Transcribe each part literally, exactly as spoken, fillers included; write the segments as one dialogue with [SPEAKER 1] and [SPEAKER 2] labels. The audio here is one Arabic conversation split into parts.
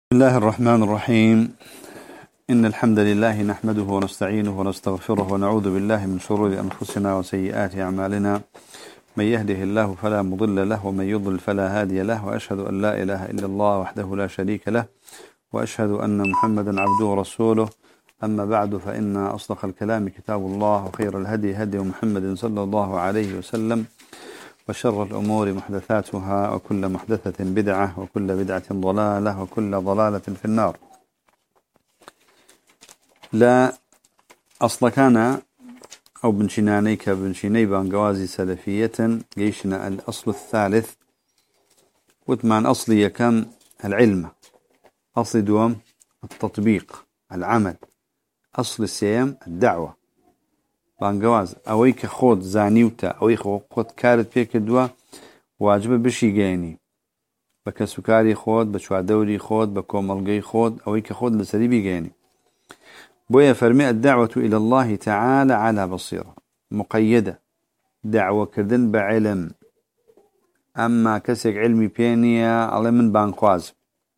[SPEAKER 1] بسم الله الرحمن الرحيم. إن الحمد لله نحمده ونستعينه ونستغفره ونعوذ بالله من شرور أنفسنا وسيئات أعمالنا. من يهده الله فلا مضل له ومن يضلل فلا هادي له، وأشهد أن لا إله إلا الله وحده لا شريك له، وأشهد أن محمدا عبده ورسوله. أما بعد، فإن أصدق الكلام كتاب الله، وخير الهدي هدي محمد صلى الله عليه وسلم، وشر الأمور محدثاتها، وكل محدثة بدعة، وكل بدعة ضلالة، وكل ضلالة في النار. لا أصل كان أو بنشنانيك بنشيني بانقوازي سلفية جيشنا الأصل الثالث، وثمان أصلي كان العلم، أصل دوام التطبيق العمل، أصل السيام الدعوة. بانقواز أويك خود زانيوتا أويك خود كارت فيك دوا واجب بشي جاني بكسكاري خود بشوا دوري خود بكوملقي خود أويك خود لسريبي جاني. بويا فرمي الدعوة إلى الله تعالى على بصيرة مقيدة، دعوة كردن بعلم. أما كسيك علمي بيانية على من بانقواز،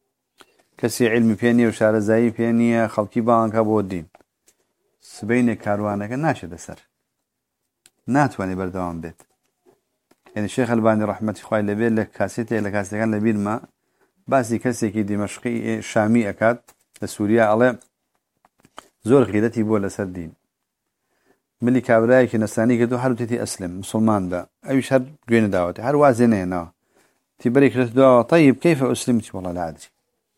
[SPEAKER 1] كسي علمي بيانية وشارزاي بيانية خلقي بانكا بودين سبين كاروانك ناشد سر ناتواني بردوان بيت. يعني الشيخ الباني رحمة الله لبير لك كاسيتي لك كاسيتي كان لبير ما باسي كسي كي دمشقي شامي أكاد لسوريا على زور غيدتي بولا سردين ملي كابراي كي نساني كدو حرب تتي أسلم مسلمان با أي شهر قوين دعوتي حر وازنه هنا تبريك رتدوا. طيب كيف أسلمت؟ والله لا أدري.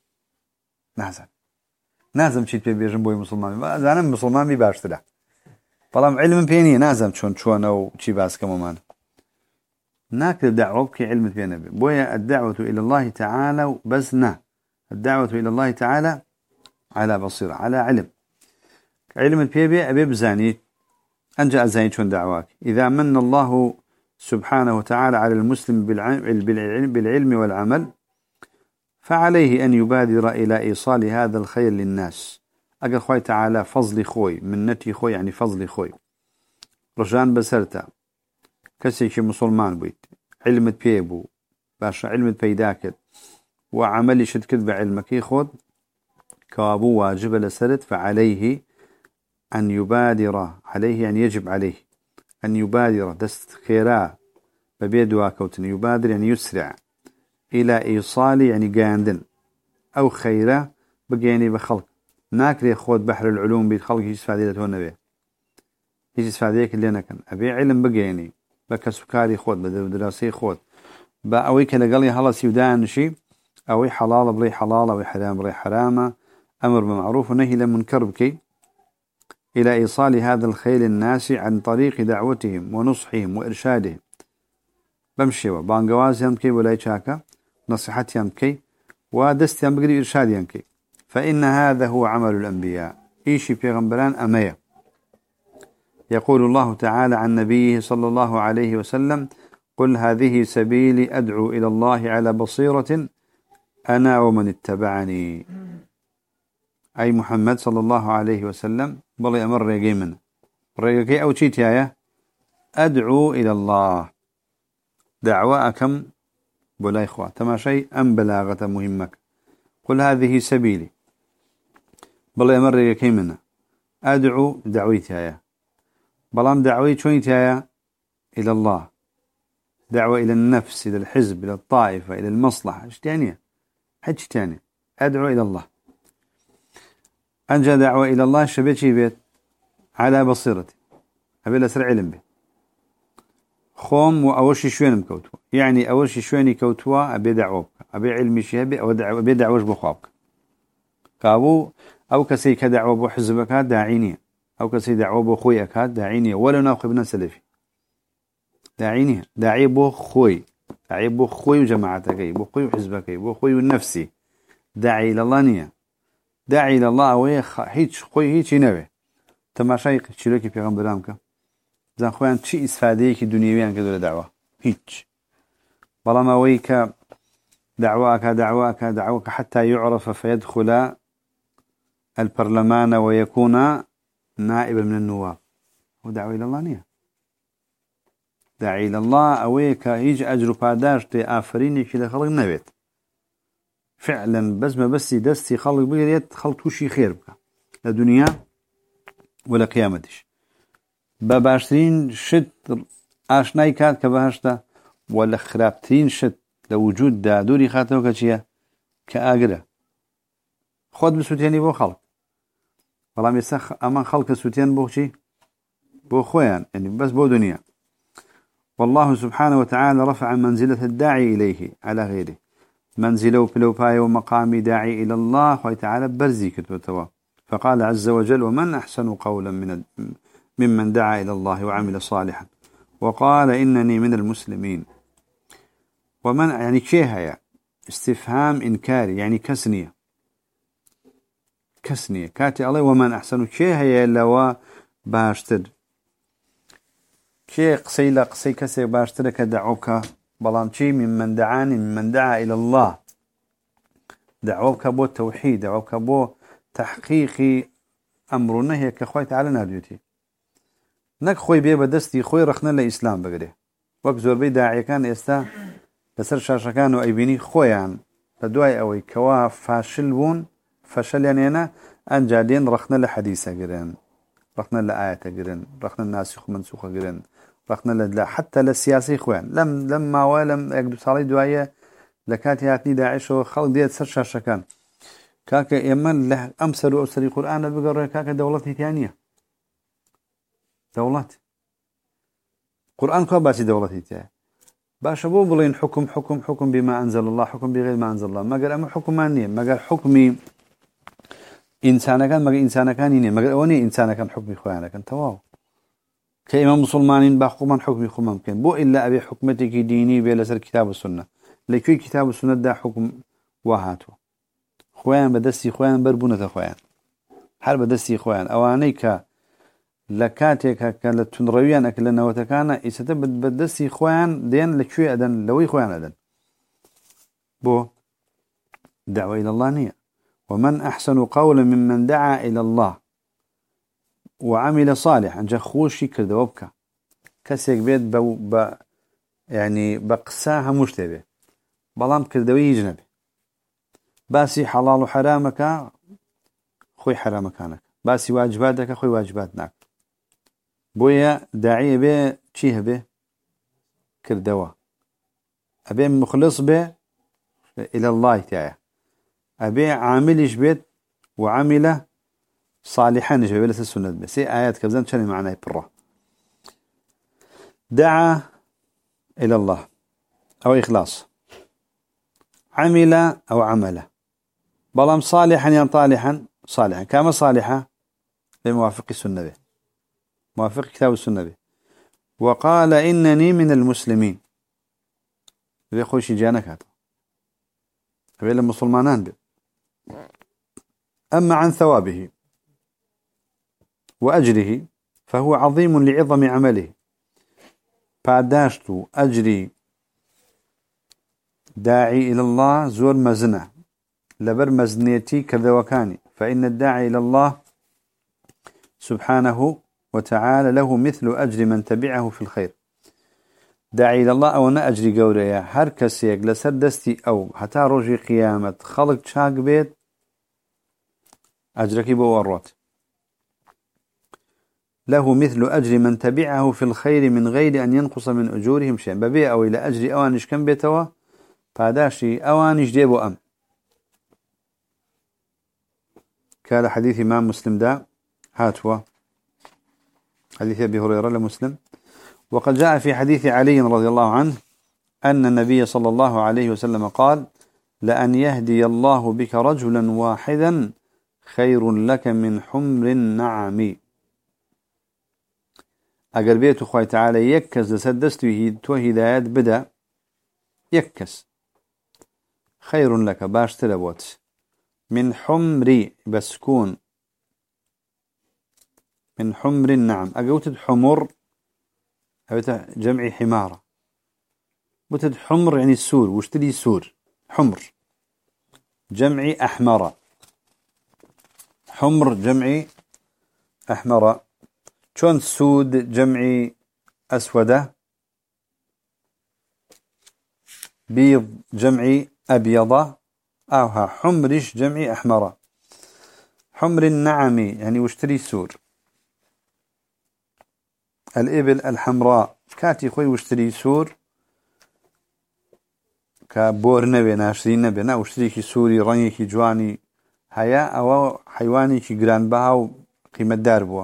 [SPEAKER 1] نازم نازم شيء بيجن بوي مسلمان أنا مسلمان بي باشتره فلام علم بيني نازم شون شون أو شيء باس كمان ناكل دعوة بك علم بيننا بويا الدعوة إلى الله تعالى بزنا الدعوة إلى الله تعالى على بصيرة على علم. علم البيبي أبي بزاني أنجأ زاني شون دعواك. إذا من الله سبحانه وتعالى على المسلم بالعلم, بالعلم والعمل، فعليه أن يبادر إلى إيصال هذا الخير للناس. أقل خوي تعالى فضل خوي منتي خوي يعني فضل خوي رجان بسرتا كسيك مسلمان بيت علمت بيبو باشا علمت بيداكت وعملي شد كذب علمك يخود كابو واجب لسرت، فعليه أن يبادر عليه يعني يجب عليه أن يبادر دست خيرا ببيدوا كوتن يبادر يعني يسرع إلى إيصال يعني قاندن أو خيرا بقيني بخلق ناكري خود بحر العلوم بيتخلق يستفادي لتونه به يجي استفاديك اللي أنا كان أبي علم بقيني بكسكاري خود بدراسي خود بأوي كلا قال لي هلا سيودان شيء أوي حلال بلي حلال أوي حرام بلي حرامة، أمر بمعروف ونهي لمنكر بكي، إلى إيصال هذا الخير الناس عن طريق دعوتهم ونصحهم وإرشادهم. بمشيوا بانقوازهم كي ولا يشاكا نصيحتهم كي ودستهم بقري إرشادهم كي. فإن هذا هو عمل الأنبياء إيشي بيغمبران أمية. يقول الله تعالى عن نبيه صلى الله عليه وسلم: قل هذه سبيلي أدعو إلى الله على بصيرة أنا ومن اتبعني. أي محمد صلى الله عليه وسلم بلي أمر ريقي من ريقي أو تشيت يا أدعو إلى الله دعوة أكم بلا إخوة تماشي أم بلاغة مهمك. قل هذه سبيلي بلي أمر ريقي من أدعو دعويتها يا بلام دعوي شويتها إلى الله، دعوة إلى النفس، إلى الحزب، إلى الطائفة، إلى المصلحة. إيش تانية؟ حج تاني أدعو إلى الله. أنجى دعوة إلى الله شبيتشي بيت على بصيرتي أبي لسر علم بيت خوم وأوشي شوين مكوتوا، يعني أوشي شويني كوتوا أبي دعوة أبي علمي شهبي أو دعوة أبي دعوة بخوابك كابو أو كسي كدعوة بحزبك داعيني أو كسي دعوة بخويك داعيني ولا ناقبنا سلفي داعيني داعي بو خوي داعي بو خوي وجماعتك بو خوي وحزبك بو خوي والنفسي داعي إلى الله نية داعي إلى الله ويخ هيج خوي هيج نبي تماشي شلوكي في غنبرامك زين خوان شيء استفاديك دنيويا كذا دعوة هيج والله ما ويك دعواك دعواك دعواك حتى يعرف فيدخل البرلمان ويكون نائبا من النواب ودعوة إلى الله نية داعي إلى الله أويك هيج أجر باداش تي آفريني كده خلق نبيت فعلا بس ما بس دستي خلق بقريت خلق وشي خير بك الدنيا ولا قيامتش بباشرين شت آشناي كات كبهشتا ولا خرابتين شت لوجود دا دوري خاتنو كشيا كأجرة خد بسوتيني بو خلق والله مسخ أمان خلق سوتين بو شي بو خويان يعني بس بو دنيا. والله سبحانه وتعالى رفع منزلة الداعي إليه على غيره منزله بلوباي ومقام داعي إلى الله وتعالى برزي كتبتوا فقال عز وجل ومن أحسن قولا من ممن دعا إلى الله وعمل صالحا وقال إنني من المسلمين. ومن يعني كيها استفهام إنكاري يعني كسنية كسنية كاتي الله ومن أحسن كيها لوا باشتر كي قسي لا قسي كسي باشتر كدعوك بلانشي ممن دعاني ممن دعا إلى الله دعوك بو التوحيد دعوك بو تحقيق أمرنا هي كخوي تعالى ناديتي نك خوي بيه بدستي خوي رخنا لإسلام بقريه وقت زور بي داعي كان يستا لسر شاشا كانوا أيبيني خويان لدواي أوي كوا فاشل بون فشل يعني أنا أنجادين رخنا لحديثة قرين رخنا لآية قرين رخنا الناسخ منسوخة قرين رخنا لا حتى للسياسي خويان لم لما ولم يقدر صالي دواية لكاتي هاتني داعش وخلق ديت سر شاشا كان كاك يمن له أمسر وأسري قرآن بقرر كاك دولتي ثانية دولت قرآن كوا باسي دولتي ثانية باش ابو بلين حكم حكم حكم بما انزل الله حكم بغير ما انزل الله ما قال اما حكمانيه ما قال حكمي انسان كان ما قال انسان كان ني ما قال اوني انسان كان حكمي خويا كان تواو كإمام مسلمانين باحكم حكمي خو ممكن بو الا ابي حكمتك ديني بلا سر كتاب والسنه لكي كتاب والسنه ده حكم وهاتو خويا بدسي خويا بربونه خويا حال بدسي خويا اوانيك لكاتك كانت تنرويان أكلنا وتكانا يستبد بدسي خوان دين لكشوي أدن لوي خوان أدن بو دعوة إلى الله نية ومن أحسن قولا ممن دعا إلى الله وعمل صالحا جخوشي كردوبك كسيك بيت بو ب يعني بقساها مشتبه بلام كردوي جنبه باسي حلال حرامك خوي حرامكانك باسي واجباتك خوي واجباتناك بويا داعية به شيه به كردوا أبي مخلص به إلى الله تعالى أبي عاملش بيت وعمل صالحا جبه لس السنة به سي آيات كبزان شنو معناه برا دعا إلى الله أو إخلاص عمل أو عمل بلام صالحا يعني طالحا صالحا كما صالحا بموافق السنة به موافق كتاب السنة به وقال إنني من المسلمين بيخوش جانك هذا بين المسلمانان به أما عن ثوابه وأجره فهو عظيم لعظم عمله بعداشت أجري داعي إلى الله زور مزنة لبر مزنيتي كذا وكاني فإن الداعي إلى الله سبحانه وتعالى له مثل أجر من تبعه في الخير داعي إلى الله أو أنا أجري قوريا هر كسيك لسر دستي أو حتى رجي قيامة خلق شاق بيت أجرك بوروت له مثل أجر من تبعه في الخير من غير أن ينقص من أجورهم شيء ببيع أو إلى أجر أوانش كم بيتوا فاداشي أوانش ديبو أم كان حديث إمام مسلم دا هاتوا حديث أبي هريرة لمسلم وقد جاء في حديث علي رضي الله عنه أن النبي صلى الله عليه وسلم قال لأن يهدي الله بك رجلا واحدا خير لك من حمر النعم أقر بيت أخوة تعالى يكس لسدست تو هدايات بدا يكس خير لك باش تلبوت من حمر بسكون من حمر النعم أقوتد حمر أقوتد جمع حمارة بوتد حمر يعني السور واشتري سور حمر جمع أحمر حمر جمع أحمر شون سود جمع أسودة بيض جمع أبيضة أوها حمرش جمع أحمر. حمر النعم يعني واشتري سور. الإبل الحمراء كاتي خوي واشتري سور كبور نبي ناشري نبي نا واشتري كي سوري رني كي جواني هيا أو حيواني كي جران بها قيمة داربوا.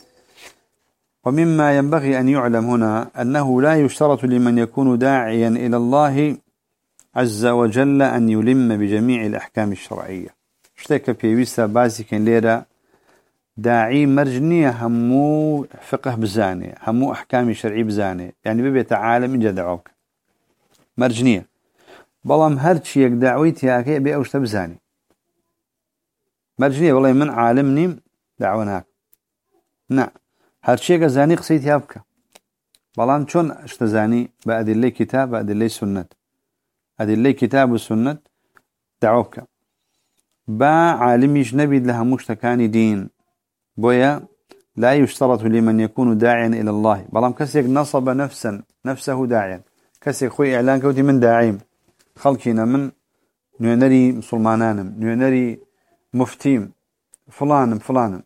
[SPEAKER 1] ومما ينبغي أن يعلم هنا أنه لا يشترط لمن يكون داعيا إلى الله عز وجل أن يلم بجميع الأحكام الشرعية. اشتك بيويسا باسكا ليرا داعي مرجنية همو فقه بزاني همو أحكام شرعي بزاني يعني ببيت عالم إنجا دعوك مرجنية بلام هرچي يك دعويتي هكي بيأوشت بزاني مرجنية والله من عالمني دعوناك نعم هرچي يك زاني قصيت يابك بلام چون اشتزاني بأدلي كتاب بأدلي سنة أدلي كتاب والسنة دعوك با عالميش نبيد لها مشتكاني دين بويا لا يشترط لمن يكون داعيا إلى الله بلام كسيك نصب نفسا نفسه داعيا كسيك خوي إعلان كوتي من داعيم خلقنا من نعنري مسلمانانم نعنري مفتيم فلانم فلانم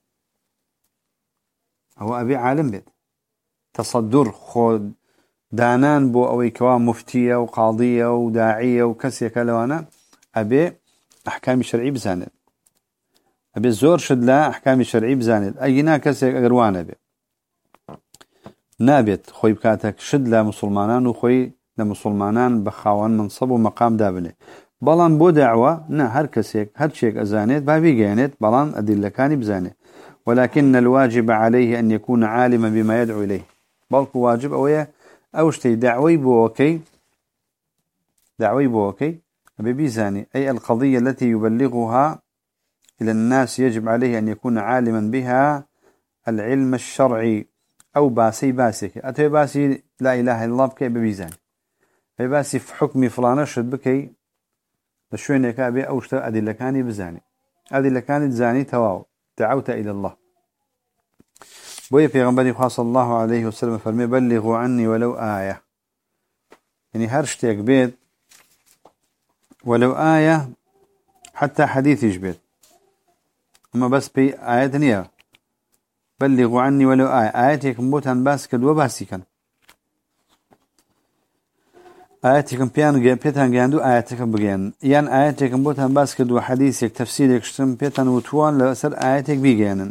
[SPEAKER 1] هو أبي عالم بيت تصدر خود دانان بو أوي كوا مفتية وقاضية وداعية وكسيك لوانا أبي أحكام الشرعي بزاند أبي الزور شد لا أحكام الشرعي بزاند أينا كسيك أقروانا بي نابت خوي بكاتك شد لا مسلمانان وخوي لمسلمانان بخاوان منصب ومقام دابنه بلان بو دعوة نا هر كسيك هر شيك أزانيت بابي جانيت بلان أدلة كان بزانه ولكن الواجب عليه أن يكون عالما بما يدعو إليه بلك واجب أويه أوشتي دعوي بوكي دعوي بوكي ببيزاني أي القضية التي يبلغها إلى الناس يجب عليه أن يكون عالما بها العلم الشرعي أو باسي باسك أتوي باسي لا إله إلا الله بكي ببيزاني باسي في حكم فلانة شد بكي لشوين يكابي أوشتا أدلة كاني بزاني أدلة كانت زاني تواو دعوت إلى الله بوي في غنبري صلى الله عليه وسلم فرمي بلغوا عني ولو آية يعني هرشتك بيت ولو آية حتى حديث يجبت أما بس بي آية نية بلغوا عني ولو آية آياتك مبوتان باس كد وباسي كان آياتكم بيان بيتان جاندو آياتكم بجان يان آياتكم بوتان باس كد وحديثك تفسيرك شتم بيتان وتوان لأسر آياتك بيجانا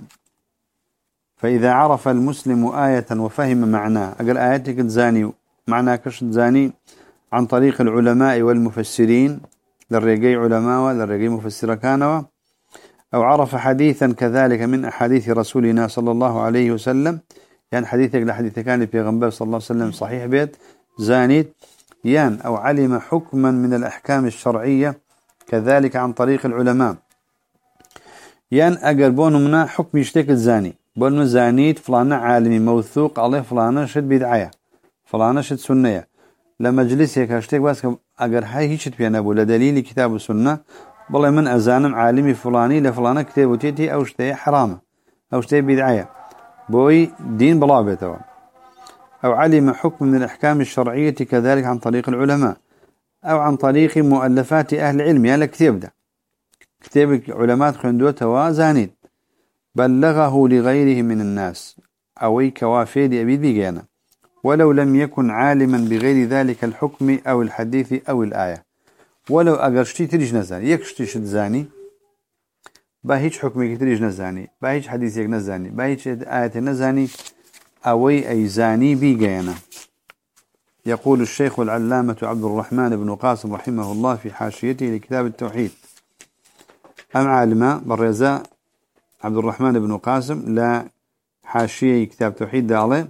[SPEAKER 1] فإذا عرف المسلم آية وفهم معناه أقل آياتك تزاني معناه كش تزاني عن طريق العلماء والمفسرين للرجاء علماء للرجاء مفسر كانوا أو عرف حديثا كذلك من أحاديث رسولنا صلى الله عليه وسلم يعني حديثك لحديث كان في غنبال صلى الله عليه وسلم صحيح بيت زانيت يان أو علم حكما من الأحكام الشرعية كذلك عن طريق العلماء يان أقربون منا حكم يشتك الزاني بون زانيت فلانا عالمي موثوق عليه فلانا شد بدعية فلانا شد سنية لمجلسك هشتك بس أقر هاي هيش تبين أبو لدليل كتاب السنة والله من أزانم عالمي فلاني لفلانا كتاب وتيتي أو شتي حرامة أو شتي بدعية بوي دين بلابته أو علم حكم من الأحكام الشرعية كذلك عن طريق العلماء أو عن طريق مؤلفات أهل العلم يعني كتاب ده كتاب علماء خندوته وزانيد بلغه لغيره من الناس أو كوافيد أبيد بيجانا ولو لم يكن عالما بغير ذلك الحكم أو الحديث أو الآية ولو أقرشتي تريج نزاني يكشتي شد زاني باهيج حكمك تريج نزاني باهيج حديثك نزاني باهيج آية نزاني أوي أي زاني بيجانا يقول الشيخ العلامة عبد الرحمن بن قاسم رحمه الله في حاشيته لكتاب التوحيد أم عالم بالرزاء عبد الرحمن بن قاسم لا حاشية كتاب التوحيد دالي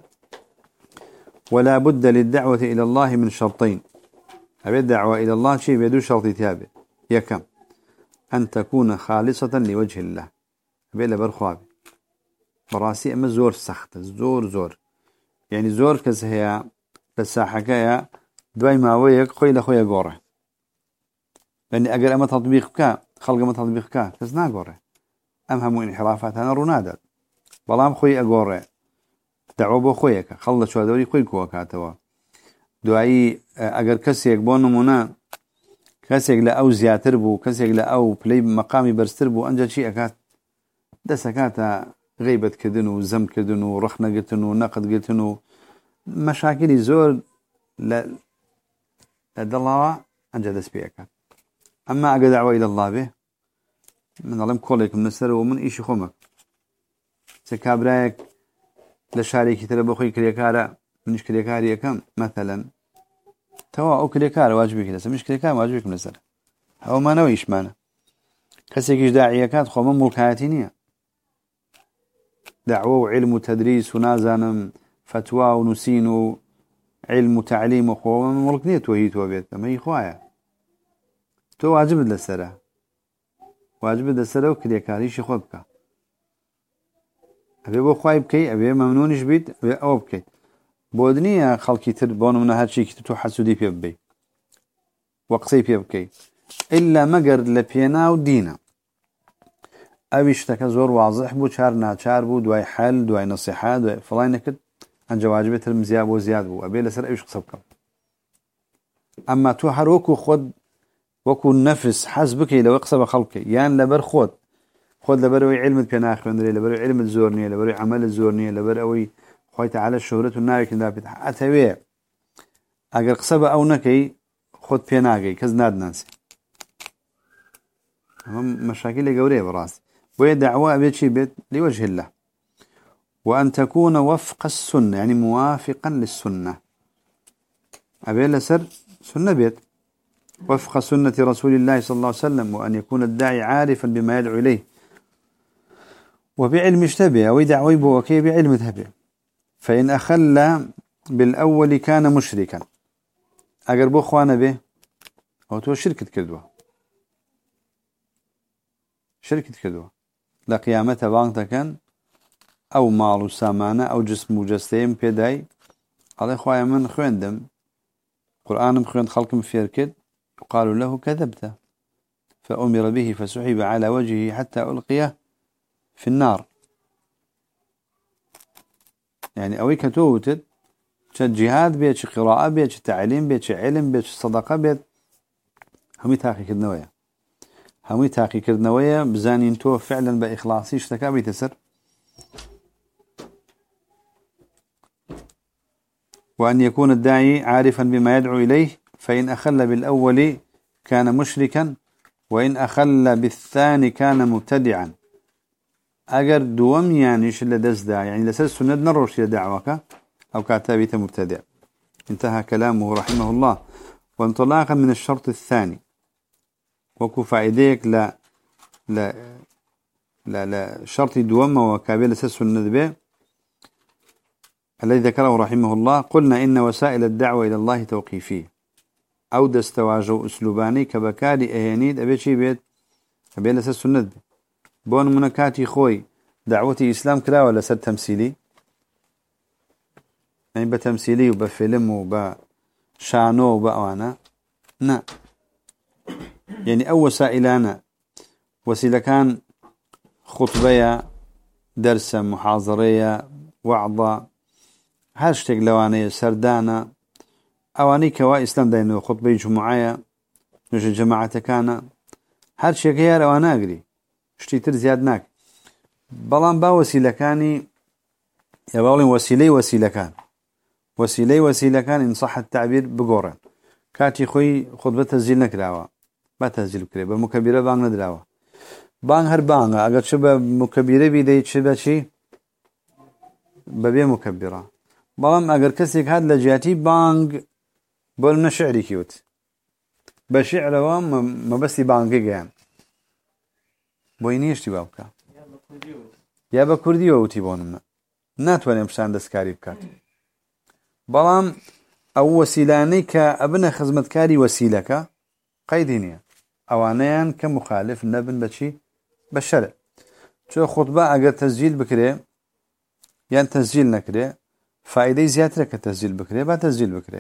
[SPEAKER 1] ولا بد للدعوة إلى الله من شرطين أبي الدعوة إلى الله شيء بيدو شرط تابع يكم أن تكون خالصة لوجه الله أبي لبرخواب براسي أما زور سخت زور زور يعني زور كزهيا كساحكايا دواي ما ويك خوي لخويا قوره لأني أقل أما تطبيقك خلق أما تطبيقك كزنا قوره أم همو انحرافات أنا رونادت بلام خوي أقوره دعوة بو خويك خلص شو دوري خوي كوكاتوا دعائي أقل كسي يقبون منا كسيق لا أو زياتر بو كسيق لا أو بلي مقامي برستر بو أنجا شيء أكات دسكاتا غيبة كدنو زم كدنو رخنة قتنو نقد قتنو مشاكل زور لا الله أنجا دس بيكات أما أقا دعوة إلى الله به من علم كوليك من السر ومن إيش خمك سكابرايك لشاريكي تلبخي كريكارا منش كريكاري كم مثلا توا أو كريكار واجبك لسه مش كريكار واجبك من السر أو ما نويش معنا كسيكيش داعية كات خو من ملكاتينية دعوة وعلم وتدريس ونازانم فتوى ونسين علم وتعليم وخو من ملكنية وهيت وبيت ما هي خوايا تو واجب للسر واجب للسر وكريكاريش خبك أبي بو خواي بكي أبي ممنونش بيت أبي أو بكي بودنيا خلقي تربون من هالشيء كتو حسودي بيبي وقصي بيبكي إلا مجر لبينا ودينا أبيش تكزور واضح بو شار ناتشار بو دواي حل دواي نصيحة دواي فلاي نكد عن جواجبة المزياب وزياد بو أبي لسر أبيش قصبك أما تو حروكو خد وكو النفس حسبك لو يقصب خلقي يعني لبر خد خد لبروي علم البيناخ لبروي علم الزورنية لبروي عمل الزورنية لبروي خويت على الشهرة والنارك لا بتح أتوي أجر قصبة أو نكي خد بيناقي كزناد ناس هم مشاكل جورية براس ويدعوا بيت شيء بيت لوجه الله وأن تكون وفق السنة يعني موافقا للسنة أبي لسر سنة بيت وفق سنة رسول الله صلى الله عليه وسلم وأن يكون الداعي عارفا بما يدعو إليه وبعلم اشتبه ويدعوي بوكي بعلم ذهبه فإن أخل بالأول كان مشركا أقربوا أخوانا به أو تو شركة كدوة شركة كدوة لقيامة بانتكن أو مال سامانة أو جسم وجستين بيداي على إخوايا من خويندم قرآن بخويند خلق مفيركد يقال له كذبت فأمر به فسحب على وجهه حتى ألقيه في النار يعني أوي كتوتد جهاد بيت قراءة بيت تعليم بيت علم بيت صدقة بيت همي تاقي كدنوية همي تاقي كدنوية بزانين تو فعلا بإخلاصي اشتكى بيتسر وأن يكون الداعي عارفا بما يدعو إليه فإن أخل بالأول كان مشركا وإن أخل بالثاني كان مبتدعا أجر دوم يعني شل دزدا يعني لسه سنة نروش دعوك أو كاتبيت مبتدع انتهى كلامه رحمه الله وانطلاقا من الشرط الثاني وكفى إيديك لا لا لا لا شرط دوم وكابل لسه سنة به الذي ذكره رحمه الله قلنا إن وسائل الدعوة إلى الله توقيفية أو دستواجه أسلوباني كبكاري أهانيد أبي شي بيت أبي لسه سنة به بون منكاتي خوي دعوتي إسلام كلا ولا سد تمثيلي يعني بتمثيلي وبفيلم وبشانو وبأوانا نا يعني أو وسائلانا وسيلة كان خطبية درس محاضرية وعظة هاشتاق لوانية سردانة أواني كوا إسلام داينو خطبية جمعية نجي جماعة كان هاشتاق هي لوانا أقري شتيتر زياد ناك بلان با وسيلة كاني يبالين وسيلة وسيلة كان وسيلة وسيلة كان إن صح التعبير بقورن كاتي خوي خطبة تسجيل نكراوا با تسجيل كري بمكبرة بان ندراوا بان هر بان اگر شبه مكبرة بيدي شبه شي ببي مكبرة بلان اگر كسيك هاد لجاتي بانگ بولنا شعري كيوت بشعر وام ما بس بانگي جام بوينيش تبابك يا بكردي ووتي بوننا ناتواني مشان دسكاري بكات بلان او وسيلاني كابن خدمتكاري وسيلك قيدينيا اوانيان كمخالف نبن بشي بالشرع شو خطبه اگر تسجيل بكري يعني تسجيل نكري فائده زياده لك تسجيل بكري با تسجيل بكري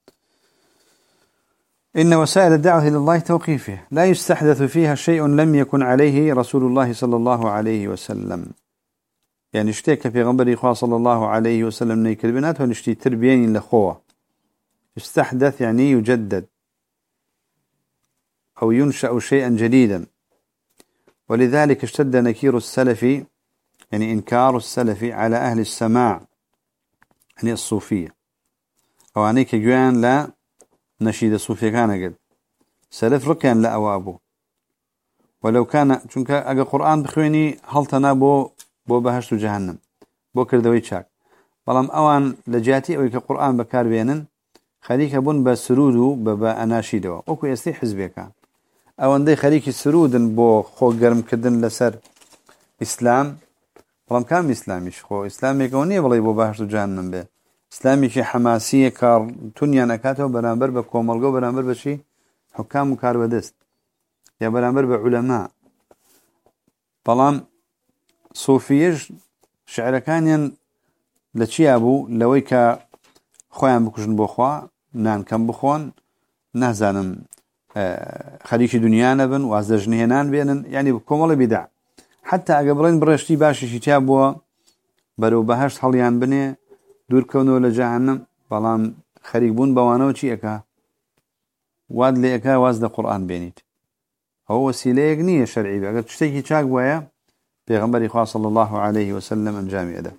[SPEAKER 1] إن وسائل الدعوة إلى الله توقيفه لا يستحدث فيها شيء لم يكن عليه رسول الله صلى الله عليه وسلم يعني اشتيك في غنبري إخوة صلى الله عليه وسلم نيكل بنات ونشتي تربيين لخوة يستحدث يعني يجدد أو ينشأ شيئا جديدا. ولذلك اشتد نكير السلف، يعني إنكار السلف على أهل السماع، يعني الصوفية، أو عنيك جوان لا نشيد الصوفية كان قد سلف ركان لا أوابه. ولو كان چونك أجا قرآن بخويني هل تنابو بو بهشت جهنم بو كردوي شاك بلام أوان لجاتي أو كقرآن بكار بينن خليك بون بسرودو ببا أناشيدو أوكو يستي حزبي كان أوان دي خليك سرودن بو خو قرم كدن لسر إسلام بلام كام إسلاميش خو إسلامي كوني بلاي بو بهشت جهنم به إسلامي شي حماسية كار تنيا نكاتو برانبر بكوملغو برانبر بشي حكام وكار بدست يا برانبر بعلماء. بلام صوفيج شعر كان لچی ابو لوی که خوام بکشن بخوا نان کم بخون نهزانم خليش دنيا نبن وازدجنه نان بينن يعني بكمل بدع حتى أقبلين برشتي باش شتابوا برو بهشت حليان بني دور كونوا لجهنم بلام خريبون بوانو چي اكا واد لي اكا وازد قرآن بينيت هو وسيلة يقنية شرعي بأقل تشتكي چاق ويا بيغمبري خواه صلى الله عليه وسلم انجامي ده.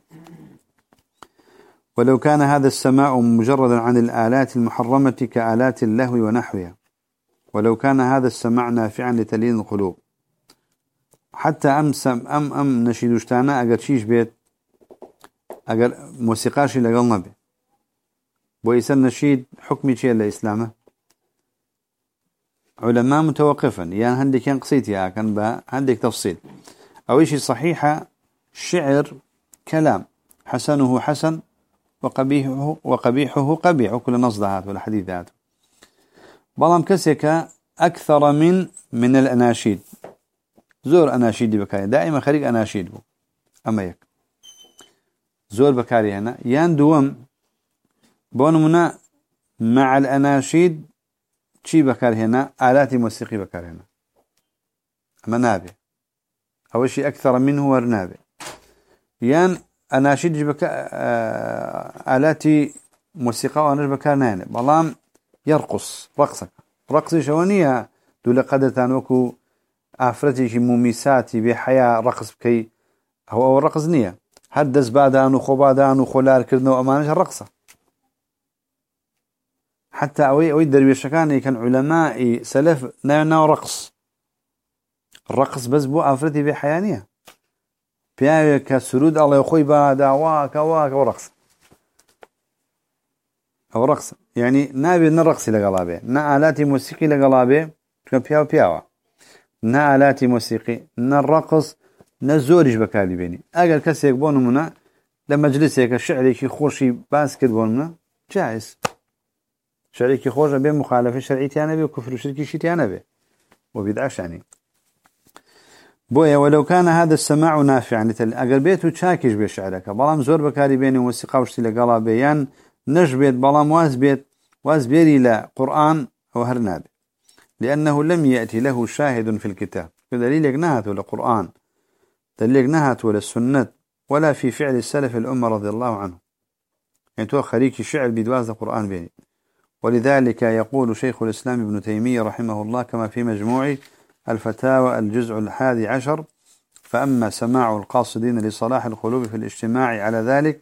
[SPEAKER 1] ولو كان هذا السماع مجردا عن الآلات المحرمة كآلات اللهو ونحوها، ولو كان هذا السماع نافعا لتلين القلوب حتى أم سم أم أم نشيدوشتانا أقل شيش بيت أقل موسيقاشي لقلنا به ويسن نشيد حكمي شيء لإسلامه علماء متوقفا يعني هندي كان قصيتي كان با هنديك تفصيل أو شيء صحيحة شعر كلام حسنه حسن وقبيحه وقبيحه قبيح وكل نصدهات ولا حديثات بلام كسك أكثر من من الأناشيد زور أناشيد بكاري دائما خريج أناشيد بو أما يك زور بكاري هنا يان دوم بونمنا مع الأناشيد شي بكاري هنا آلات موسيقي بكاري هنا أما نابي أول شيء أكثر منه ورنابي يان أناشيد جبك آلات موسيقى وأنا بكار ناني بلام يرقص رقصك رقص شوانية دول قدرتان وكو أفرتي مميساتي بحياة رقص بكي هو أول رقص نية هدس بعدان وخبادان وخلال كردنا وأمانش الرقصة حتى أوي أوي درويشكان كان علماء سلف نانا رقص الرقص بس بو أفرتي بحيانية بيا كسرود الله يخوي بعدا واك واك ورقص أو رقص يعني نابي نرقص لقلابه نا آلاتي موسيقي لقلابه كان بياو بياوا نا آلاتي موسيقي نا الرقص نا زورج بكالي بيني أقل كسي يقبونه منا لما جلسيك الشعري كي خوشي باسكت بونه جائز شعري كي خوش بين مخالفة شرعي تيانا بي وكفر شركي شي تيانا بي وبيدعش يعني بويا. ولو كان هذا السماع نافعا لتل أقل بيت وشاكش بشعرك بلام زور بكالي بيني وموسيقى وشتي لقلابه يان نجبت بلام واز بيت واز بيري لا قرآن أو هرناب لأنه لم يأتي له شاهد في الكتاب دليل يقنهت ولا قرآن دليل يقنهت ولا السنة ولا في فعل السلف الأمة رضي الله عنه يعني تو خريكي شعر بدواز القرآن بيني. ولذلك يقول شيخ الإسلام ابن تيمية رحمه الله كما في مجموع الفتاوى الجزء الحادي عشر فأما سماع القاصدين لصلاح القلوب في الاجتماع على ذلك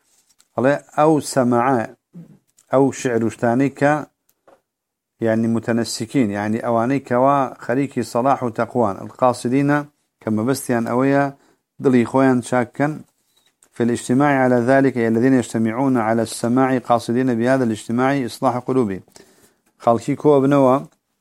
[SPEAKER 1] أو سماع أو شعر اشتانيك يعني متنسكين يعني أوانيك وخريكي صلاح وتقوان القاصدين كما بستيان أويا ضلي خوان شاكا في الاجتماع على ذلك الذين يجتمعون على السماع قاصدين بهذا الاجتماع إصلاح قلوبهم خالكي كو ابنوا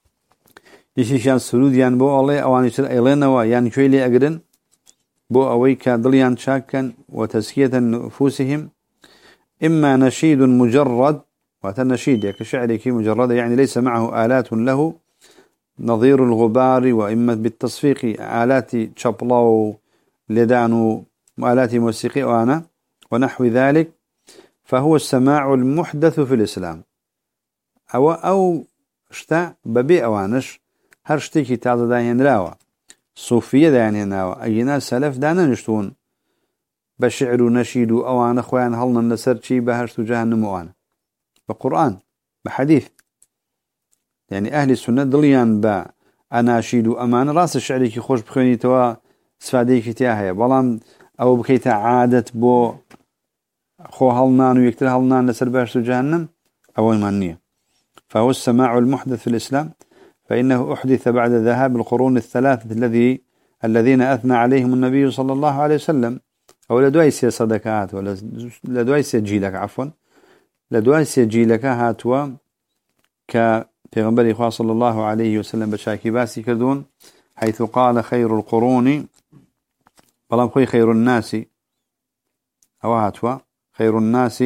[SPEAKER 1] يشيشان سرود يعني بو الله أواني شر أيلينوا يعني شوي لي أقرن بو أويك ضليان شاكا وتزكية نفوسهم إما نشيد مجرد وتنشيد كشعرك مجرد يعني ليس معه آلات له نظير الغبار وإما بالتصفيق آلات شبلاو لدانو آلات موسيقى وأنا ونحو ذلك فهو السماع المحدث في الإسلام أو أو شتا ببي أوانش هرشتكي تعضى داهن راوة صوفية داهن راوة أي ناس سلف دانا نشتون بشعر نشيد أوانا خوان هلنا نسرشي بهرشت جهنم وأنا بقرآن بحديث يعني أهل السنة ضليان با أناشيد وأمان راس الشعر كي خوش بخوني توا سفادي كتياها بلام أو بكيت عادة بو خو هالنان ويكتر هالنان لسر باش جهنم أو المانية. فهو السماع المحدث في الإسلام، فإنه أحدث بعد ذهاب القرون الثلاثة الذي الذين أثنى عليهم النبي صلى الله عليه وسلم. أو لدويسي صدقات ولا لدويسي جيلك عفوا لدويسي جيلك هاتوا كبيغمبر إخوة صلى الله عليه وسلم بشاكي باسي كردون، حيث قال خير القرون بلام خوي خير الناس أو هاتوا خير الناس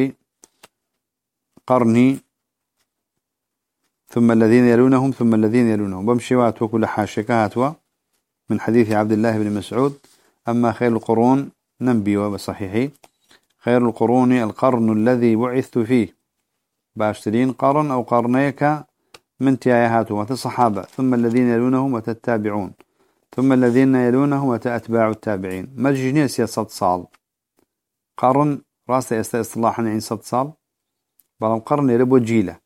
[SPEAKER 1] قرني ثم الذين يلونهم ثم الذين يلونهم بمشيوات وكل حاشكاتوا من حديث عبد الله بن مسعود. أما خير القرون ننبي وبصحيحي خير القرون القرن الذي بعثت فيه باشترين قرن أو قرنيك من تيايهاتهم وتصحابة ثم الذين يلونهم وتتابعون ثم الذين يلونهم وتأتباع التابعين. مجنية سياسة صال قرن راسة استلاحا عن صد صال بلام قرن يربو جيلة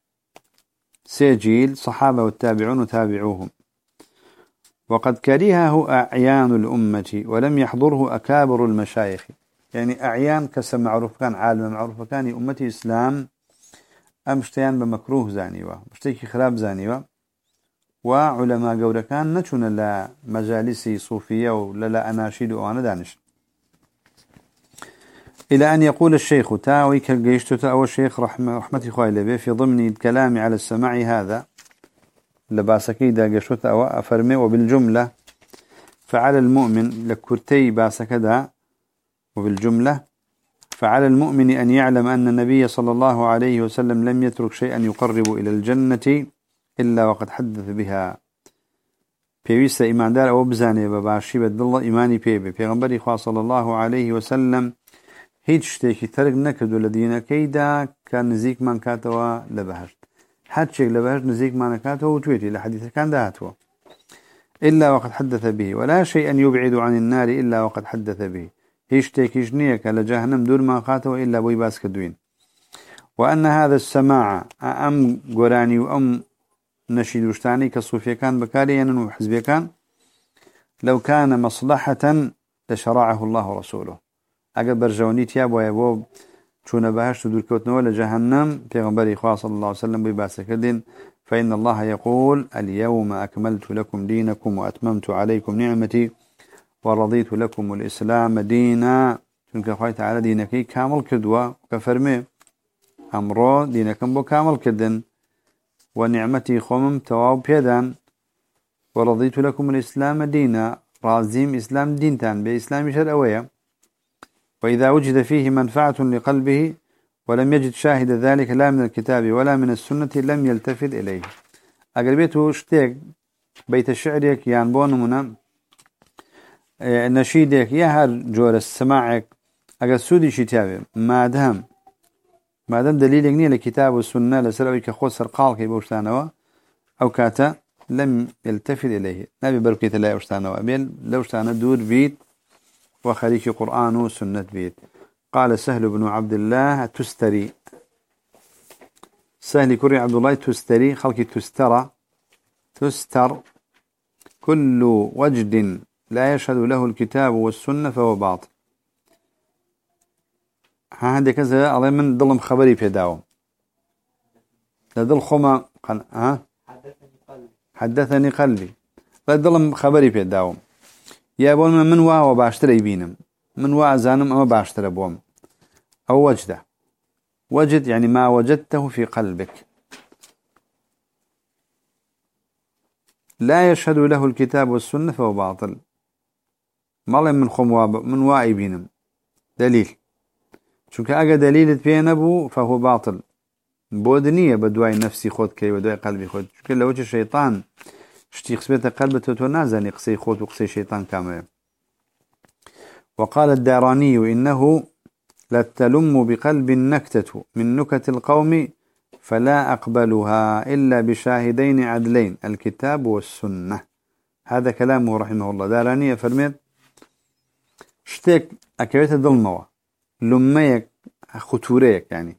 [SPEAKER 1] سيجيل صحابة والتابعون وتابعوهم. وقد كرهه أعيان الأمة ولم يحضره أكابر المشايخ، يعني أعيان كسم معروف كان عالم معروف كان أمتي إسلام أمشتيان بمكروه زانيوا مشتيكي خراب زانيوا وعلماء قول كان نتشون لا مجالسي صوفية ولا لا أناشيد وأنا دانش. إلى أن يقول الشيخ تاوي كالجيشت تاوي الشيخ رحمة رحمة خوالبه في ضمن الكلام على السماع هذا لباسكي دا جيشت أو أفرمي وبالجملة فعلى المؤمن لكرتي باسكدا وبالجملة فعلى المؤمن أن يعلم أن النبي صلى الله عليه وسلم لم يترك شيئا يقرب إلى الجنة إلا وقد حدث بها. بيويس إيمان دار أو بزاني بباشي بد الله إيماني بيبي بيغنبري خواه صلى الله عليه وسلم هيج شتيكي ترق نكد الذين كيدا كان نزيك من كاتوا لبهشت حد شيء لبهشت نزيك من كاتوا وتويتي لحديث كان دهاتوا إلا وقد حدث به ولا شيء أن يبعد عن النار إلا وقد حدث به هيج تيكيش نيك لجهنم دور ما كاتوا إلا بوي باس كدوين. وأن هذا السماع أم قراني وأم نشيد وشتاني كالصوفية كان بكاريا وحزبية كان لو كان مصلحة لشرعه الله ورسوله. أجل برجوني تياب ويبوب شون بهشت دور كوتنا ولا جهنم پیغمبر إخوة صلى الله عليه وسلم بباسة كردين. فإن الله يقول اليوم أكملت لكم دينكم وأتممت عليكم نعمتي ورضيت لكم الإسلام دينا. شنك أخوة تعالى دينك كامل كدوا وكفرمي أمره دينكم بو كامل كدن ونعمتي خمم تواب بيدان ورضيت لكم الإسلام دينا رازيم إسلام دينتان بإسلام شرعوية. وإذا وجد فيه منفعة لقلبه ولم يجد شاهد ذلك لا من الكتاب ولا من السنة لم يلتفت إليه. أقربيته اشتاق بيت شعرك يانبون منا نشيدك يهر جور السماعك أقر سودي شتابه ما دام ما دام دليلك نية الكتاب والسنة لسلوي كخوص سرقالك بوشتانوا أو كاتا لم يلتفت إليه نبي بركيت الله وشتانوا أبين لو شتانا دور بيت وخليك قرآن وسنة بيت. قال سهل بن عبد الله تستري سهل كري عبد الله تستري خلقي تسترى تستر كل وجد لا يشهد له الكتاب والسنة فهو باطل. هذا كذا الله من ظلم خبري في داوم لذل خما ها حدثني قلبي فظلم خبري في داوم يا بول من وا وباشتري يبينم من وا زانم أما باشتري بوم أو وجده وجد يعني ما وجدته في قلبك لا يشهد له الكتاب والسنة فهو باطل. ما من خم من وا يبينم دليل شو كأجا دليل بينبو فهو باطل بودنية بدواي نفسي خود كي بدواي قلبي خود شو كلا وجه الشيطان شتي خسبت قلبته تنازل قصي خوت وقصي شيطان كامل. وقال الداراني إنه لا تلم بقلب النكتة من نكت القوم فلا أقبلها إلا بشاهدين عدلين الكتاب والسنة. هذا كلامه رحمه الله. داراني فرميت شتيك أكويت الظلمة لميك خطوريك يعني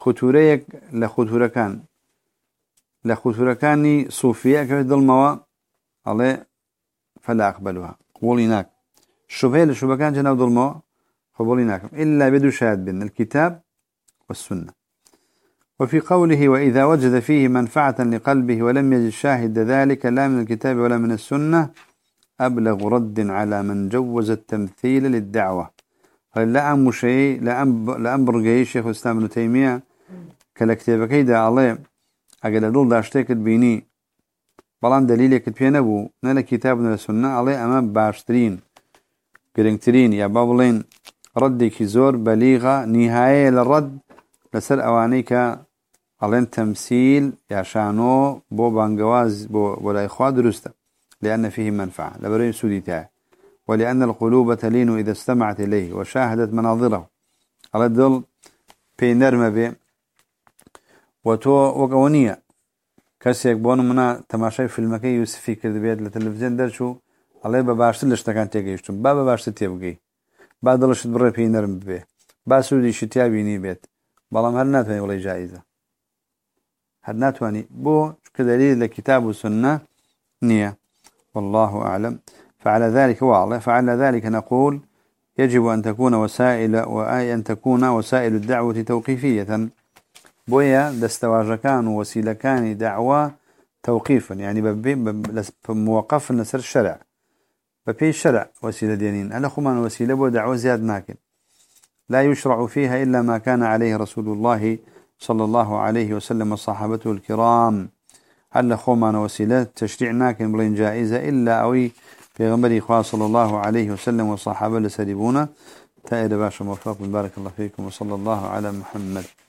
[SPEAKER 1] خطوريك لخطوركان لخطوركاني صوفية أكويت الظلمة عليه فلا أقبلها قبوليناك الشبهة للشبهة كان جناب ظلمه قبوليناك إلا بدو شاهد بين الكتاب والسنة. وفي قوله وإذا وجد فيه منفعة لقلبه ولم يجد شاهد ذلك لا من الكتاب ولا من السنة أبلغ رد على من جوز التمثيل للدعوة. لا أم شيء لا أم لا أمبرجي شيخ الإسلام ابن تيمية كالكتاب كيدا عليه أجل دول داشتك بيني بلان دليلك بينبو نلا كتاب نلا سنة عليه أمام باشترين قرنترين يا بابلين ردي كزور بليغة نهاية للرد لسر أوانيك علين تمثيل يعشانو بو بانقواز بو ولا إخوة درسته لأن فيه منفعة لبرين سوديته ولأن القلوب تلين إذا استمعت إليه وشاهدت مناظره على الدل بينرم به وتو وقونية كسيك بونو منا تماشي في المكي يوسفي كذبيات للتلفزيون درشو عليه بباشر لشتكان تيجيشتم بابا باشر تيبقي بعد الله شد بري بينرم به باسودي شتيابيني بيت بلام هل ناتواني ولا جائزة هل ناتواني بو كدليل لكتاب والسنة نية والله أعلم. فعلى ذلك واضح فعلى ذلك نقول يجب أن تكون وسائل وأن تكون وسائل الدعوة توقيفية بويا دستواجكان ووسيلكان دعوة توقيفا يعني موقف نسر الشرع ببي الشرع وسيلة دينين ألا خمان وسيلة بو دعوة زياد ناكن لا يشرع فيها إلا ما كان عليه رسول الله صلى الله عليه وسلم وصحابته الكرام. هل خمان وسيلة تشريع ناكن بلين جائزة إلا أوي في غنبري إخوة صلى الله عليه وسلم وصحابه لسريبونا تائر باشا موفق بارك الله فيكم وصلى الله على محمد.